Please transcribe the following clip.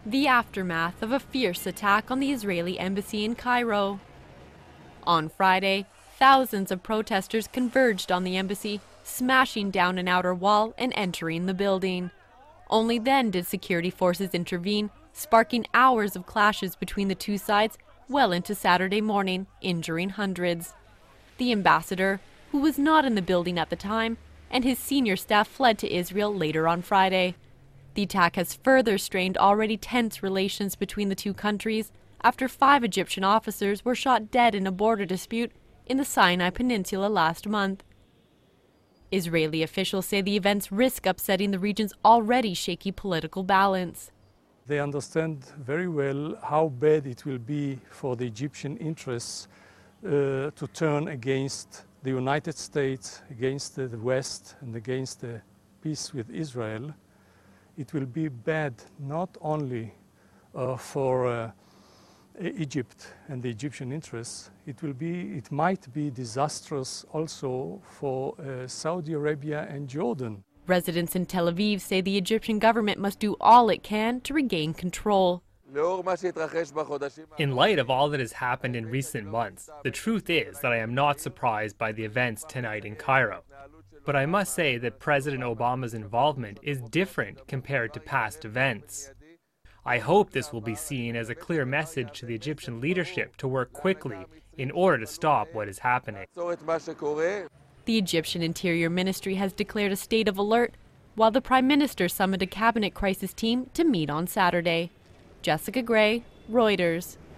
the aftermath of a fierce attack on the Israeli embassy in Cairo. On Friday, thousands of protesters converged on the embassy, smashing down an outer wall and entering the building. Only then did security forces intervene, sparking hours of clashes between the two sides well into Saturday morning, injuring hundreds. The ambassador, who was not in the building at the time, and his senior staff fled to Israel later on Friday. The attack has further strained already tense relations between the two countries after 5 Egyptian officers were shot dead in a border dispute in the Sinai Peninsula last month. Israeli officials say the events risk upsetting the region's already shaky political balance. They understand very well how bad it will be for the Egyptian interests to turn against the United States, against the West, and against the peace with Israel. It will be bad not only for Egypt and the Egyptian interests, it might be disastrous also for Saudi Arabia and Jordan. Residents in Tel Aviv say the Egyptian government must do all it can to regain control. In light of all that has happened in recent months, the truth is that I am not surprised by the events tonight in Cairo. But I must say that President Obama's involvement is different compared to past events. I hope this will be seen as a clear message to the Egyptian leadership to work quickly in order to stop what is happening. The Egyptian Interior Ministry has declared a state of alert, while the Prime Minister summoned a cabinet crisis team to meet on Saturday. Jessica Gray, Reuters.